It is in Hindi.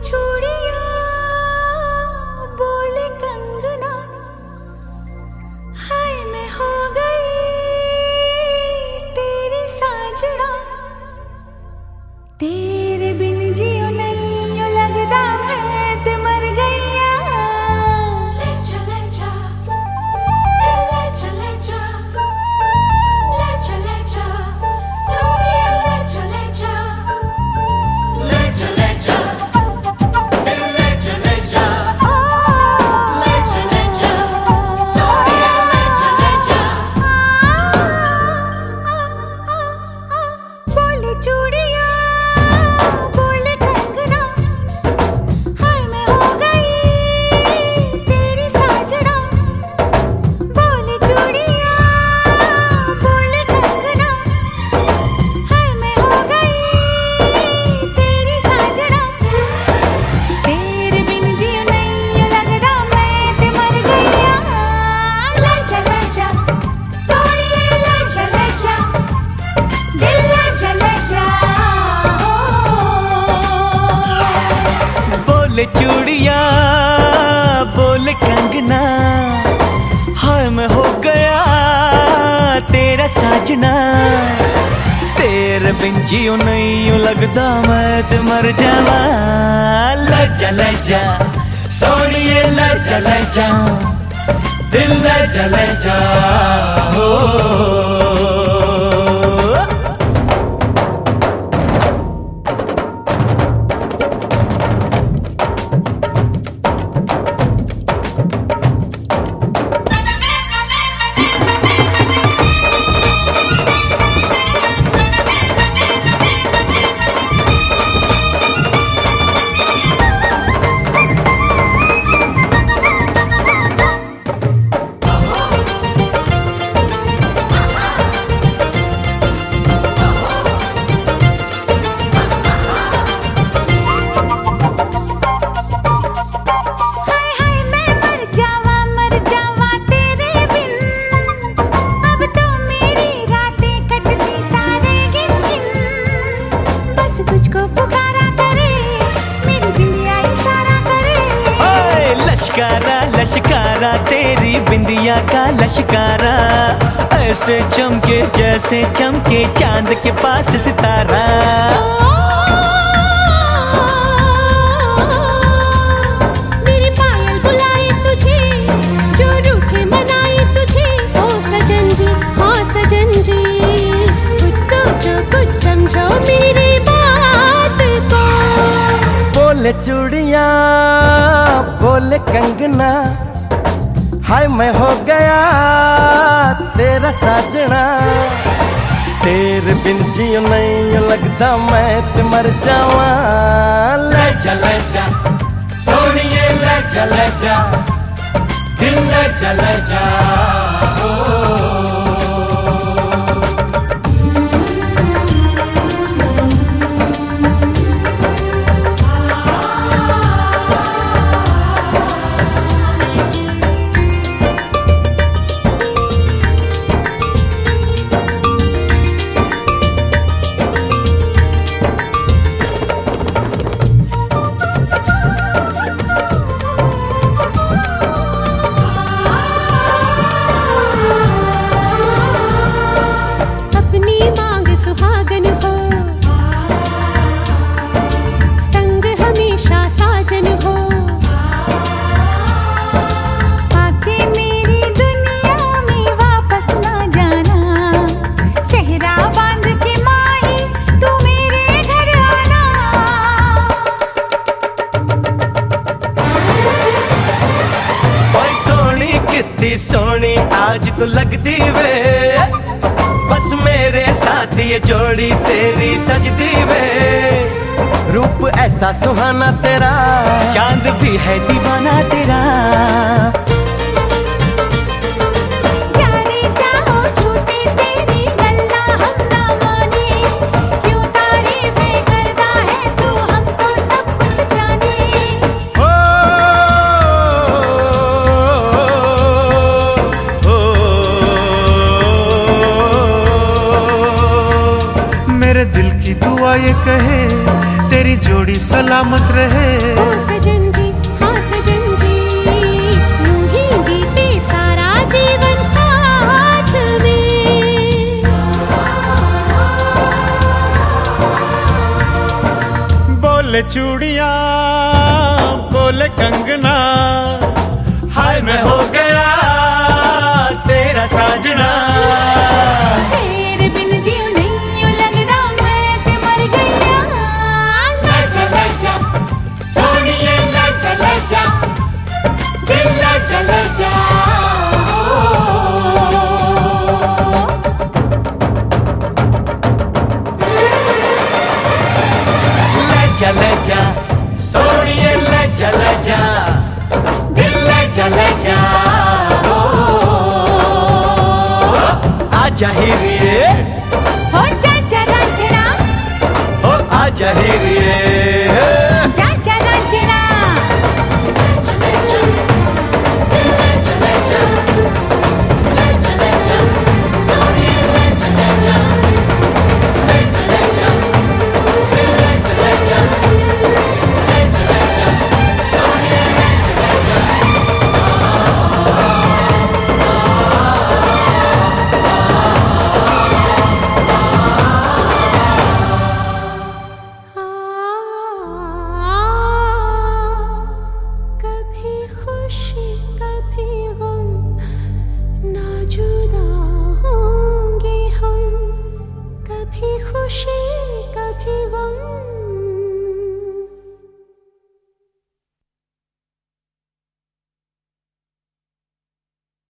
चूड़ियां बोले कंगना, हाय मैं हो गई तेरी साजना, तेरे बिन जियो नहीं यो लगदा मैं ते मर गईया। ले चले जा ले चले जा ले चले जा सोनिया, ले चले जा ले चले जा ले चले जा ले चले जा सोनिया, ले चले जा। बोले चूड़ियां बोले कंगना, हाय मैं हो गई तेरी साजना, बोले चूड़ियां बोले कंगना, हाय मैं हो गई तेरी साजना, तेरे बिन जियो नहीं यो लगदा मैं ते मर गईया। ले चले जा सोनिए ले चले जा, दिल ले चले जा। बोले चूड़ियां बोले कंगना, हाय मैं हो गया तेरा साजना, तेरे बिन जियो नहीं यूं लगदा मैं ते मर जावा। ले चले जा सोनिए ले चले जा, दिल ले चले जा हो। हाय हाय मैं मर जावा तेरे बिन, अब तो मेरी रातें कटती तारे गिन गिन, बस तुझको पुकारा करे मेरी बिंदिया इशारा करे। ओए लश्कारा लश्कारा तेरी बिंदिया का लश्कारा, ऐसे चमके जैसे चमके चांद के पास सितारा। मेरी पायल बुलाए तुझे, जो रूठे मनाए तुझे, ओ सजन जी हाँ सजन जी, कुछ सोचो कुछ समझो मेरी बात को। बोले चूड़ियां बोले कंगना, हाय मैं हो गया तेरा साजना, तेरे बिन जियो नहीं लगदा मैं ते मर जावा। ले चले जा सोनिए ले चले जा, दिल ले चले जा ओ। अपनी मांग सुहागन हो, संग हमेशा साजन हो, आके मेरी दुनिया में वापस ना जाना, सेहरा बांध के माही तू मेरे घर आना। ओए सोनी कितनी सोनी आज तो लगदी वे, बस मेरे साथ ये जोड़ी तेरी सजदी वे। रूप ऐसा सुहाना तेरा, चांद भी है दीवाना तेरा। जाने जाओ झूठे तेरी गल्ला हम ना माने, क्यों तारीफें करता है तू हमको सब कुछ जाने। मेरे दिल की दुआ ये कहे, तेरी जोड़ी सलामत रहे। ओ सजन जी, हाँ सजन जी, यूं ही बीते सारा जीवन साथ में। बोले चूड़ियां बोले कंगना, हाय मैं हो गया तेरा साजना। तेरे बिन जीव नहीं यूं लगदा मैं ते मर गया। लजा लजा सोनिए लजा लजा, दिल लजा लजा। लजा लजा सोनिए लजा लजा, दिल लजा लजा। आजा हीरिए हो जा जरा जरा, ओ आजा हीरिए।